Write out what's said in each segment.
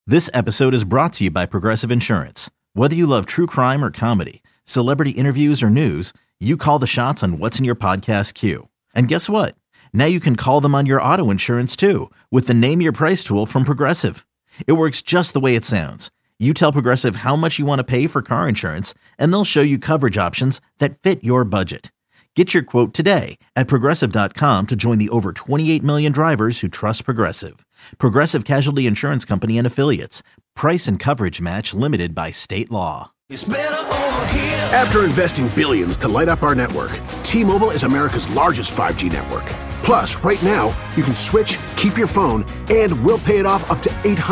This episode is brought to you by Progressive Insurance. Whether you love true crime or comedy, celebrity interviews or news, you call the shots on what's in your podcast queue. And guess what? Now you can call them on your auto insurance too with the Name Your Price tool from Progressive. It works just the way it sounds. You tell Progressive how much you want to pay for car insurance, and they'll show you coverage options that fit your budget. Get your quote today at Progressive.com to join the over 28 million drivers who trust Progressive. Progressive Casualty Insurance Company and Affiliates. Price and coverage match limited by state law. It's better over here. After investing billions to light up our network, T-Mobile is America's largest 5G network. Plus, right now, you can switch, keep your phone, and we'll pay it off up to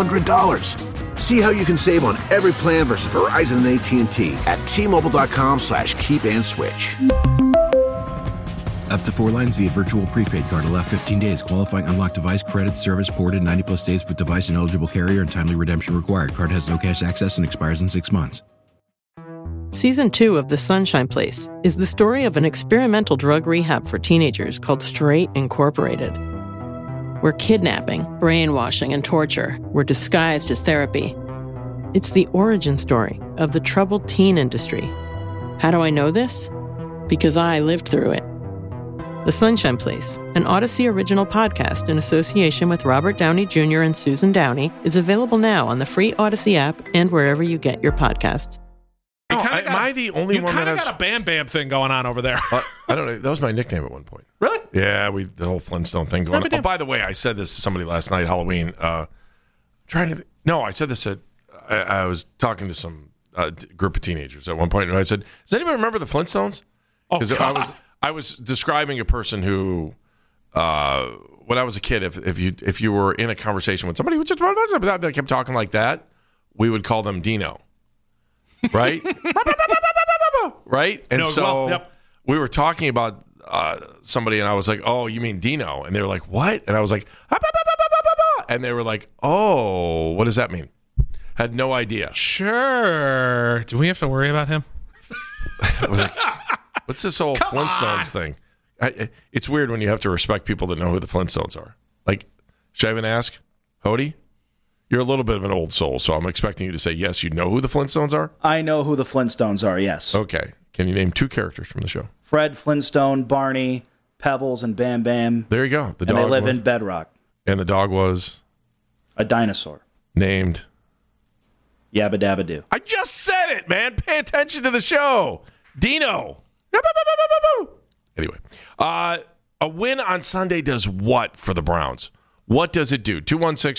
$800. See how you can save on every plan versus Verizon and AT&T at T-Mobile.com/keep-and-switch. Up to 4 lines via virtual prepaid card. Allow 15 days. Qualifying unlocked device credit service ported 90-plus days with device and eligible carrier and timely redemption required. Card has no cash access and expires in 6 months. Season 2 of The Sunshine Place is the story of an experimental drug rehab for teenagers called Straight Incorporated, where kidnapping, brainwashing, and torture were disguised as therapy. It's the origin story of the troubled teen industry. How do I know this? Because I lived through it. The Sunshine Place, an Odyssey original podcast in association with Robert Downey Jr. and Susan Downey, is available now on the free Odyssey app and wherever you get your podcasts. Am I the only one that has... You kind of got a Bam Bam thing going on over there. I don't know. That was my nickname at one point. Really? Yeah, the whole Flintstone thing going on. Oh, by the way, I said this to somebody last night, Halloween. I said this I was talking to some group of teenagers at one point, and I said, does anybody remember the Flintstones? Because I was describing a person who, when I was a kid, if you were in a conversation with somebody who just kept talking like that, we would call them Dino, right? Right? And we were talking about somebody, and I was like, "Oh, you mean Dino?" And they were like, "What?" And I was like, and they were like, "Oh, what does that mean?" Had no idea. Sure. Do we have to worry about him? What's this whole Flintstones thing? It's weird when you have to respect people that know who the Flintstones are. Like, should I even ask? Hody? You're a little bit of an old soul, so I'm expecting you to say, yes, you know who the Flintstones are? I know who the Flintstones are, yes. Okay. Can you name 2 characters from the show? Fred Flintstone, Barney, Pebbles, and Bam Bam. There you go. And they live in Bedrock. And the dog was? A dinosaur. Named? Yabba Dabba Doo. I just said it, man. Pay attention to the show. Dino. Anyway, a win on Sunday does what for the Browns? What does it do?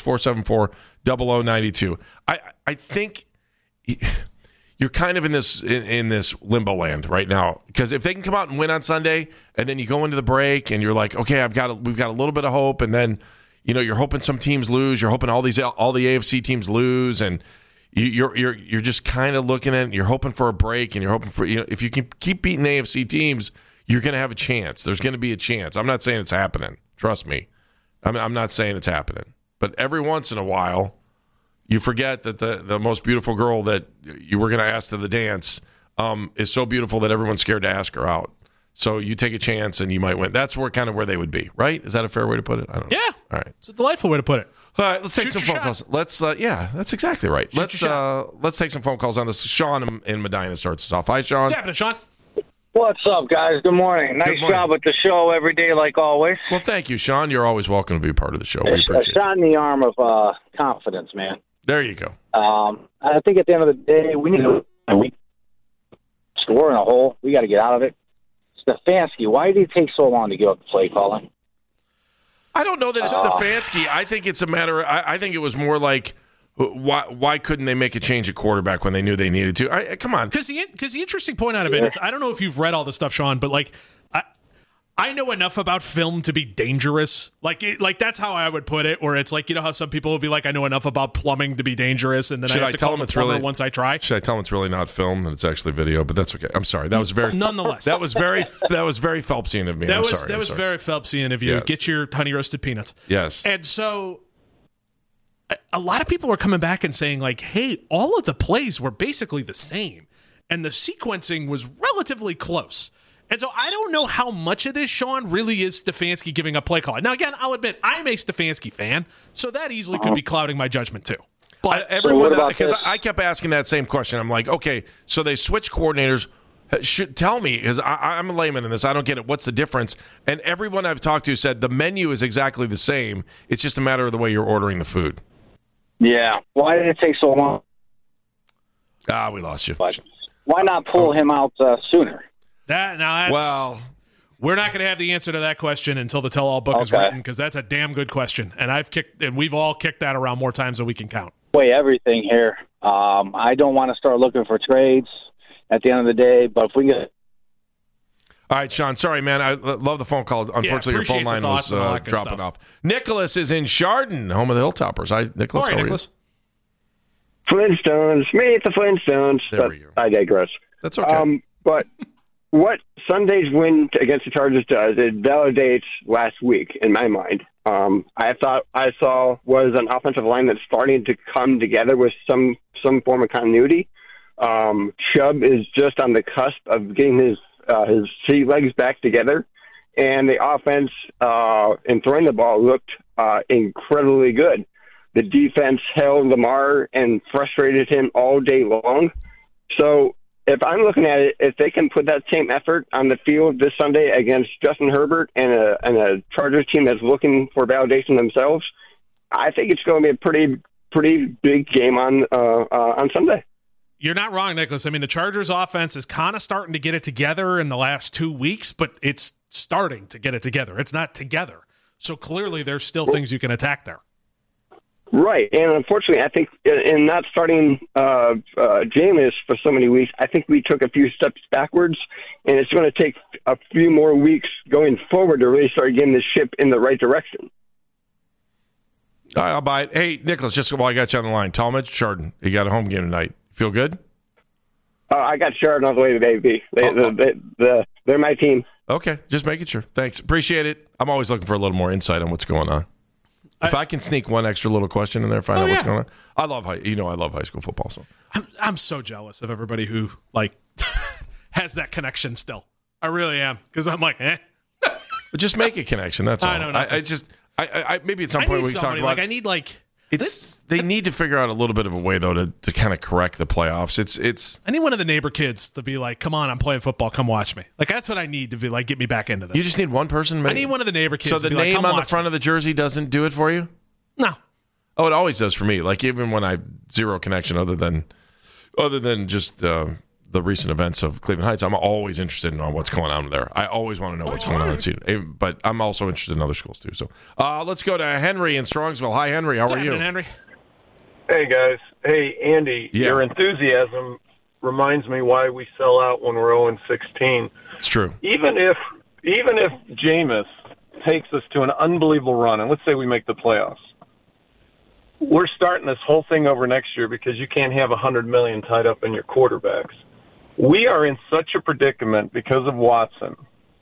216-474-0092. I think you're kind of in this limbo land right now, because if they can come out and win on Sunday, and then you go into the break and you're like, okay, we've got a little bit of hope, and then you're hoping some teams lose, you're hoping all the AFC teams lose, and you're just kind of looking at it, you're hoping for a break, and you're hoping for, if you can keep beating AFC teams, you're going to have a chance. There's going to be a chance. I'm not saying it's happening. Trust me. I'm not saying it's happening. But every once in a while, you forget that the most beautiful girl that you were going to ask to the dance is so beautiful that everyone's scared to ask her out. So you take a chance and you might win. That's where they would be, right? Is that a fair way to put it? I don't know. Yeah. All right. It's a delightful way to put it. All right, let's take some phone calls. Let's that's exactly right. Let's take some phone calls on this. Sean in Medina starts us off. Hi, Sean. What's happening, Sean? What's up, guys? Good morning. Nice job with the show every day, like always. Well, thank you, Sean. You're always welcome to be a part of the show. We appreciate it. A shot in the arm of confidence, man. There you go. I think at the end of the day, we need to we're in a hole. We got to get out of it. Stefanski, why did he take so long to give up the play calling? I don't know that it's Stefanski. I think it's a matter. I think it was more like, why couldn't they make a change at quarterback when they knew they needed to? Come on. Because the interesting point out of it is, I don't know if you've read all the stuff, Sean, but like, I know enough about film to be dangerous. Like that's how I would put it. Or it's like, how some people will be like, I know enough about plumbing to be dangerous, and then I have to call the plumber once I try. Should I tell them it's really not film and it's actually video? But that's okay. I'm sorry. That was very nonetheless. That was very Phelpsian of me. That was very Phelpsian of you. Yes. Get your honey roasted peanuts. Yes. And so a lot of people are coming back and saying like, hey, all of the plays were basically the same, and the sequencing was relatively close. And so I don't know how much of this, Sean, really is Stefanski giving up play calling. Now, again, I'll admit I'm a Stefanski fan, so that easily could be clouding my judgment too. But everyone, because I kept asking that same question. I'm like, okay, so they switch coordinators. Should tell me, because I'm a layman in this. I don't get it. What's the difference? And everyone I've talked to said the menu is exactly the same. It's just a matter of the way you're ordering the food. Yeah. Why did it take so long? We lost you. But why not pull him out sooner? We're not going to have the answer to that question until the tell-all book is written, because that's a damn good question, and we've all kicked that around more times than we can count. Weigh everything here. I don't want to start looking for trades at the end of the day, but if we get... All right, Sean, sorry, man. I love the phone call. Unfortunately, your phone line was dropping off. Nicholas is in Chardon, home of the Hilltoppers. Hi, Nicholas. All right, Nicholas. Flintstones. Meet the Flintstones. There we go. I digress. That's okay. But what Sunday's win against the Chargers does, it validates last week, in my mind. I thought I saw was an offensive line that's starting to come together with some form of continuity. Chubb is just on the cusp of getting his sea legs back together, and the offense in throwing the ball looked incredibly good. The defense held Lamar and frustrated him all day long. So if I'm looking at it, if they can put that same effort on the field this Sunday against Justin Herbert and a Chargers team that's looking for validation themselves, I think it's going to be a pretty big game on Sunday. You're not wrong, Nicholas. I mean, the Chargers offense is kind of starting to get it together in the last 2 weeks, but it's starting to get it together. It's not together. So clearly there's still things you can attack there. Right. And unfortunately, I think in not starting Jameis for so many weeks, I think we took a few steps backwards, and it's going to take a few more weeks going forward to really start getting the ship in the right direction. All right, I'll buy it. Hey, Nicholas, just while I got you on the line, Talmadge, Chardon, you got a home game tonight. Feel good? I got Chardon all the way to AB. They're my team. Okay, just making sure. Thanks. Appreciate it. I'm always looking for a little more insight on what's going on. If I can sneak one extra little question in there, find out what's going on. I love high school football. So I'm so jealous of everybody who has that connection still. I really am, because I'm like, But just make a connection. That's all. I know. I maybe at some point we talk about. I need They need to figure out a little bit of a way though to kind of correct the playoffs. It's. I need one of the neighbor kids to be like, "Come on, I'm playing football. Come watch me." Like that's what I need to be like. Get me back into this. You just need one person. I need one of the neighbor kids. So the name on the front of the jersey doesn't do it for you? No. Oh, it always does for me. Like even when I have zero connection other than just the recent events of Cleveland Heights, I'm always interested in what's going on there. I always want to know what's going on. But I'm also interested in other schools too. So let's go to Henry in Strongsville. Hi, Henry. How are you? Henry? Hey, guys. Hey, Andy. Yeah. Your enthusiasm reminds me why we sell out when we're 0-16. It's true. Even if Jameis takes us to an unbelievable run, and let's say we make the playoffs, we're starting this whole thing over next year because you can't have $100 million tied up in your quarterbacks. We are in such a predicament because of Watson.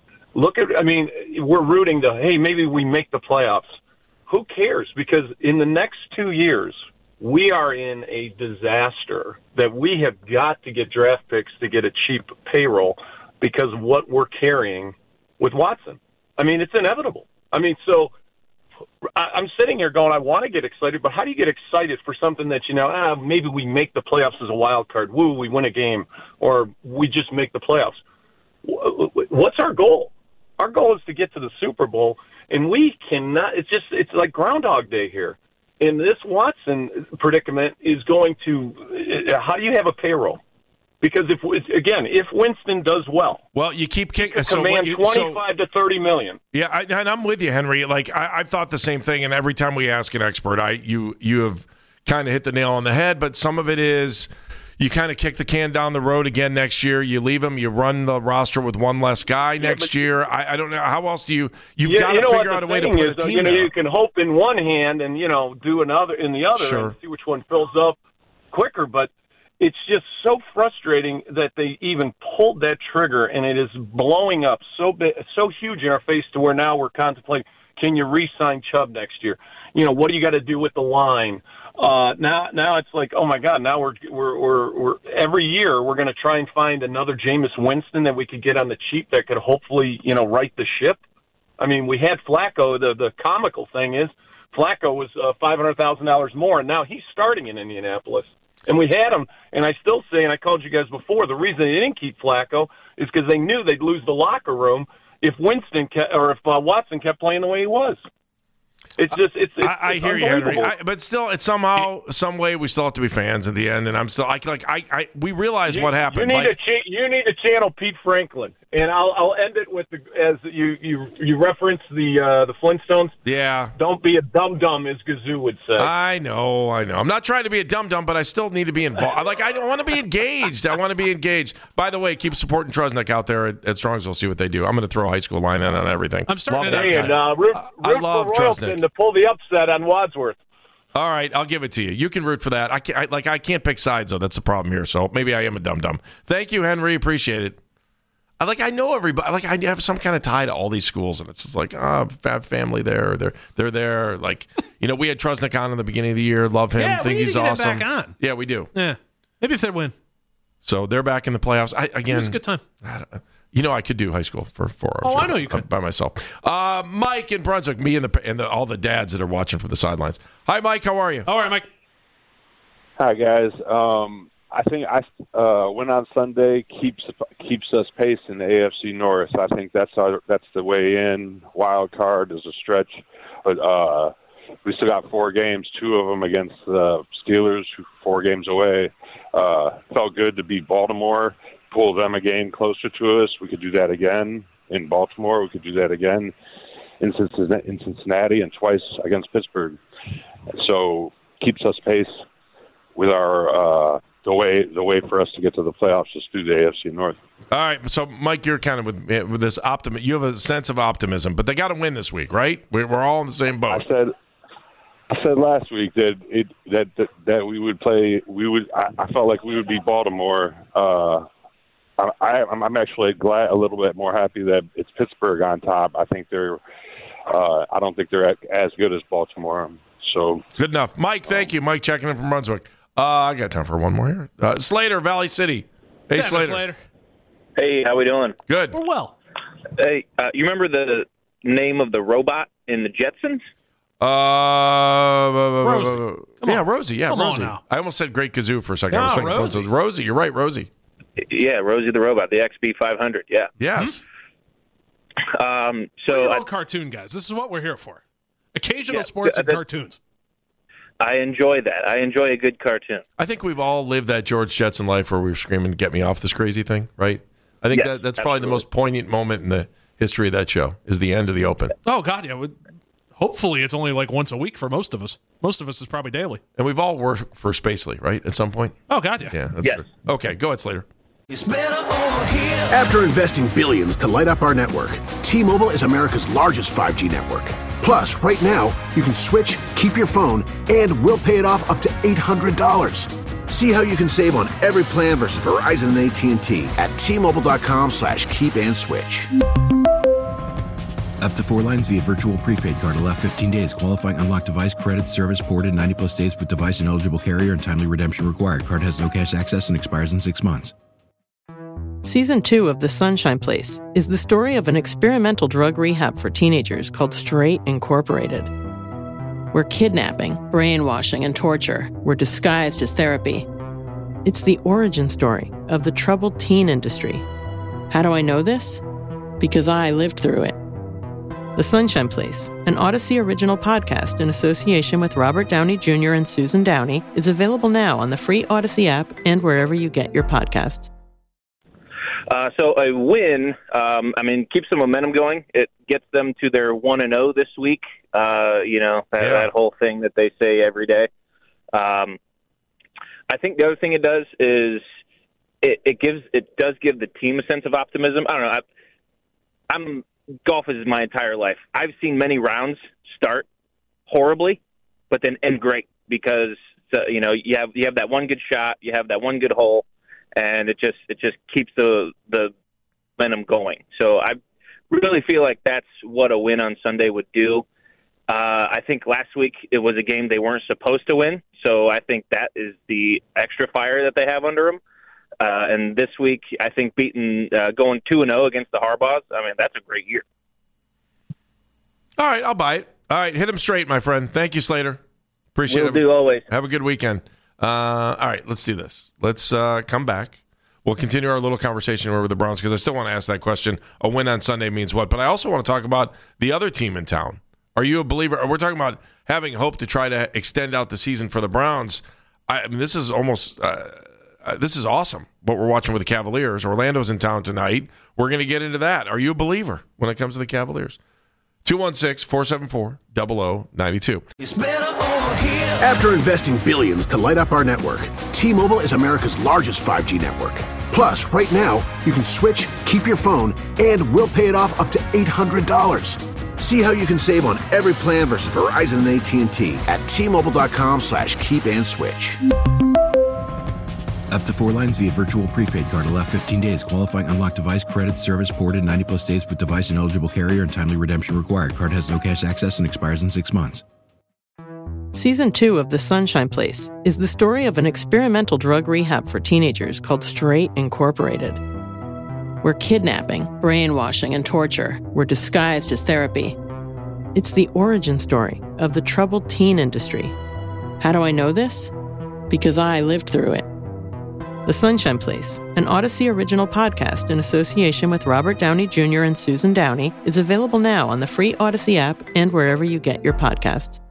We're rooting to, hey, maybe we make the playoffs. Who cares? Because in the next 2 years, we are in a disaster that we have got to get draft picks to get a cheap payroll because of what we're carrying with Watson. I mean, it's inevitable. I mean, so I'm sitting here going, I want to get excited, but how do you get excited for something that, maybe we make the playoffs as a wild card? Woo, we win a game, or we just make the playoffs. What's our goal? Our goal is to get to the Super Bowl, and we cannot. It's like Groundhog Day here. And this Watson predicament is going to, how do you have a payroll? Because if Winston does well, you keep kicking. Command 25 to 30 million. Yeah, and I'm with you, Henry. Like I've thought the same thing, and every time we ask an expert, you have kind of hit the nail on the head. But some of it is you kind of kick the can down the road again next year. You leave them. You run the roster with one less guy next year. I don't know how else do you've got to figure out a way to put a team. You can hope in one hand and do another in the other, sure, and see which one fills up quicker, but. It's just so frustrating that they even pulled that trigger, and it is blowing up so big, so huge in our face to where now we're contemplating, can you re-sign Chubb next year? What do you got to do with the line? Now it's like, oh my God! Now we're every year we're going to try and find another Jameis Winston that we could get on the cheap that could hopefully right the ship. I mean, we had Flacco. The comical thing is, Flacco was $500,000 more, and now he's starting in Indianapolis. And we had him, and I still say, and I called you guys before, the reason they didn't keep Flacco is because they knew they'd lose the locker room if Watson kept playing the way he was. It's just I hear you, Henry. But still, it's somehow, some way, we still have to be fans in the end. And I'm still we realize what happened. You need to channel Pete Franklin, and I'll end it with as you reference the Flintstones. Yeah. Don't be a dum-dum, as Gazoo would say. I know. I'm not trying to be a dum-dum, but I still need to be involved. I want to be engaged. By the way, keep supporting Trusnick out there at Strongsville. See what they do. I'm going to throw a high school line in on everything. I'm starting root for Royalton to pull the upset on Wadsworth. All right, I'll give it to you. You can root for that. I can't pick sides, though. That's the problem here. So maybe I am a dum-dum. Thank you, Henry. Appreciate it. I know everybody. I have some kind of tie to all these schools, and it's just like, I have family there. They're there. We had Trusnick on in the beginning of the year. Love him. Yeah, think he's awesome. Him back on. Yeah, we do. Yeah, maybe if they win. So they're back in the playoffs. It was a good time. I could do high school for 4 hours. Oh, I know you could by myself. Mike in Brunswick, me and all the dads that are watching from the sidelines. Hi, Mike. How are you? All right, Mike. Hi, guys. I think win on Sunday keeps us pace in the AFC North. I think that's the way in. Wild card is a stretch, but we still got 4 games, 2 of them against the Steelers, 4 games away. Felt good to beat Baltimore, pull them a game closer to us. We could do that again in Baltimore. We could do that again in Cincinnati, and twice against Pittsburgh. So keeps us pace with our the way for us to get to the playoffs is through the AFC North. All right, so Mike, you're kind of with this optimism. You have a sense of optimism, but they got to win this week, right? We're all in the same boat. I said last week that we would play. I felt like we would beat Baltimore. I'm actually a little bit more happy that it's Pittsburgh on top. I think they're. I don't think they're as good as Baltimore. So good enough, Mike. Thank you, Mike. Checking in from Brunswick. I got time for one more here. Slater, Valley City. Hey, Slater. Hey, how we doing? Good. We're well. Hey, you remember the name of the robot in the Jetsons? Rosie. Rosie. Yeah, Come Rosie. on now. I almost said Great Kazoo for a second. No, I was thinking Rosie. Rosie. You're right, Rosie. Yeah, Rosie the robot, the XB500. Yeah. Yes. So old cartoon guys. This is what we're here for. Occasional sports and cartoons. I enjoy that. I enjoy a good cartoon. I think we've all lived that George Jetson life where we were screaming, "Get me off this crazy thing!" Right? I think that's probably the most poignant moment in the history of that show. Is the end of the Open. Oh God, yeah. Hopefully, it's only like once a week for most of us. Most of us is probably daily. And we've all worked for Spacely, right? At some point. Oh God, yeah. Yeah. That's true. Okay, go ahead, Slater. After investing billions to light up our network, T-Mobile is America's largest 5G network. Plus, right now, you can switch, keep your phone, and we'll pay it off up to $800. See how you can save on every plan versus Verizon and AT&T at T-Mobile.com/keep-and-switch. Up to 4 lines via virtual prepaid card. Allow 15 days. Qualifying unlocked device credit service ported 90+ days with device and eligible carrier and timely redemption required. Card has no cash access and expires in 6 months. Season 2 of The Sunshine Place is the story of an experimental drug rehab for teenagers called Straight Incorporated, where kidnapping, brainwashing, and torture were disguised as therapy. It's the origin story of the troubled teen industry. How do I know this? Because I lived through it. The Sunshine Place, an Odyssey original podcast in association with Robert Downey Jr. and Susan Downey, is available now on the free Odyssey app and wherever you get your podcasts. So a win, keeps the momentum going. It gets them to their 1-0 this week. That whole thing that they say every day. I think the other thing it does is it does give the team a sense of optimism. I don't know. Golf is my entire life. I've seen many rounds start horribly, but then end great because you have that one good shot, you have that one good hole, and it just keeps the momentum going. So I really feel like that's what a win on Sunday would do. I think last week it was a game they weren't supposed to win, so I think that is the extra fire that they have under them. And this week, I think going 2-0 against the Harbaughs, that's a great year. All right, I'll buy it. All right, hit him straight, my friend. Thank you, Slater. Appreciate it. Will do always. Have a good weekend. All right, let's do this. Let's come back. We'll continue our little conversation over the Browns because I still want to ask that question. A win on Sunday means what? But I also want to talk about the other team in town. Are you a believer? We're talking about having hope to try to extend out the season for the Browns. I mean, this is almost this is awesome what we're watching with the Cavaliers. Orlando's in town tonight. We're going to get into that. Are you a believer when it comes to the Cavaliers? 216-474-0092. After investing billions to light up our network, T-Mobile is America's largest 5G network. Plus, right now, you can switch, keep your phone, and we'll pay it off up to $800. See how you can save on every plan versus Verizon and AT&T at T-Mobile.com/keep-and-switch. Up to 4 lines via virtual prepaid card. Allow 15 days. Qualifying unlocked device credit service ported 90+ states with device and eligible carrier and timely redemption required. Card has no cash access and expires in 6 months. Season 2 of The Sunshine Place is the story of an experimental drug rehab for teenagers called Straight Incorporated, where kidnapping, brainwashing, and torture were disguised as therapy. It's the origin story of the troubled teen industry. How do I know this? Because I lived through it. The Sunshine Place, an Odyssey original podcast in association with Robert Downey Jr. and Susan Downey, is available now on the free Odyssey app and wherever you get your podcasts.